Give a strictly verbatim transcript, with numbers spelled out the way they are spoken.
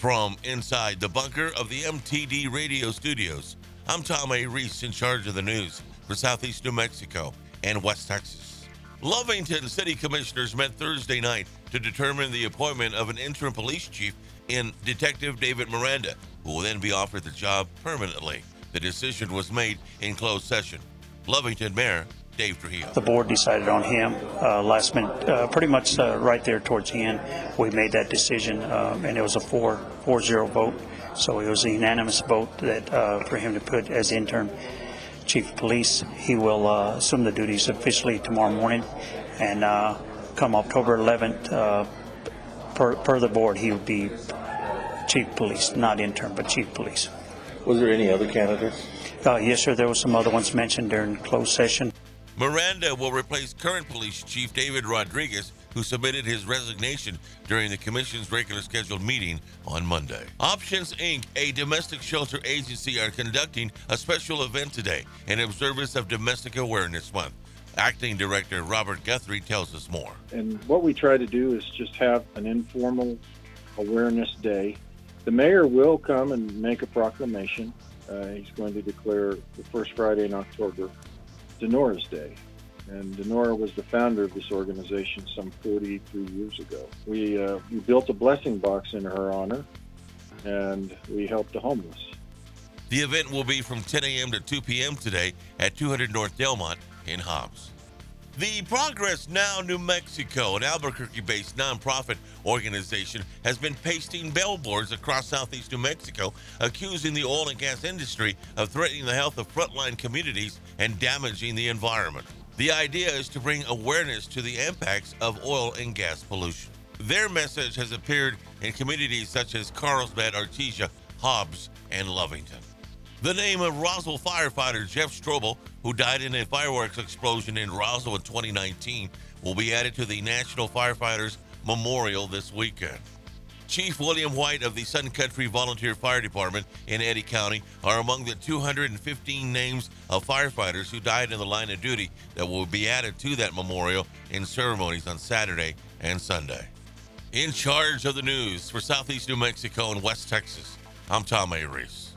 From inside the bunker of the M T D radio studios, I'm Tom A. Reese, in charge of the news for Southeast New Mexico and West Texas. Lovington City Commissioners met Thursday night to determine the appointment of an interim police chief in Detective David Miranda, who will then be offered the job permanently. The decision was made in closed session. Lovington Mayor Dave Trujillo. The board decided on him uh, last minute, uh, pretty much uh, right there towards the end. We made that decision, uh, and it was a four four zero vote. So it was a unanimous vote that uh, for him to put as interim chief of police. He will uh, assume the duties officially tomorrow morning, and uh, come October eleventh, uh, per, per the board, he would be chief of police, not interim, but chief of police. Was there any other candidates? Uh, yes, sir. There were some other ones mentioned during closed session. Miranda will replace current police chief David Rodriguez, who submitted his resignation during the commission's regular scheduled meeting on Monday. Options Incorporated, a domestic shelter agency, are conducting a special event today in observance of Domestic Awareness Month. Acting Director Robert Guthrie tells us more. And what we try to do is just have an informal awareness day. The mayor will come and make a proclamation. Uh, he's going to declare the first Friday in October Denora's Day. And Denora was the founder of this organization some forty-three years ago. We, uh, we built a blessing box in her honor, and we helped the homeless. The event will be from ten a.m. to two p.m. today at two hundred North Delmont in Hobbs. The Progress Now New Mexico, an Albuquerque-based nonprofit organization, has been pasting billboards across southeast New Mexico, accusing the oil and gas industry of threatening the health of frontline communities and damaging the environment. The idea is to bring awareness to the impacts of oil and gas pollution. Their message has appeared in communities such as Carlsbad, Artesia, Hobbs, and Lovington. The name of Roswell firefighter Jeff Strobel, who died in a fireworks explosion in Roswell in twenty nineteen, will be added to the National Firefighters Memorial this weekend. Chief William White of the Sun Country Volunteer Fire Department in Eddy County are among the two hundred fifteen names of firefighters who died in the line of duty that will be added to that memorial in ceremonies on Saturday and Sunday. In charge of the news for Southeast New Mexico and West Texas, I'm Tom A. Reese.